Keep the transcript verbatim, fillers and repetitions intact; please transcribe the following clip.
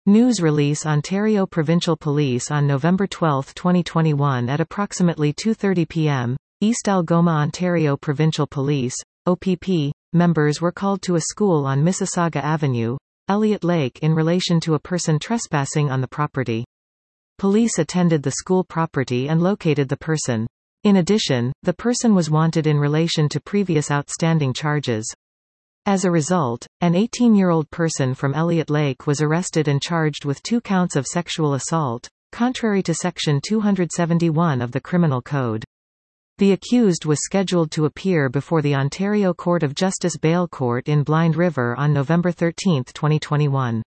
News release Ontario Provincial Police on November twelfth twenty twenty-one at approximately two thirty p m East Algoma Ontario Provincial Police, O P P, members were called to a school on Mississauga Avenue, Elliott Lake in relation to a person trespassing on the property. Police attended the school property and located the person. In addition, the person was wanted in relation to previous outstanding charges. As a result, an eighteen-year-old person from Elliott Lake was arrested and charged with two counts of sexual assault, contrary to Section two seventy-one of the Criminal Code. The accused was scheduled to appear before the Ontario Court of Justice Bail Court in Blind River on November thirteenth twenty twenty-one.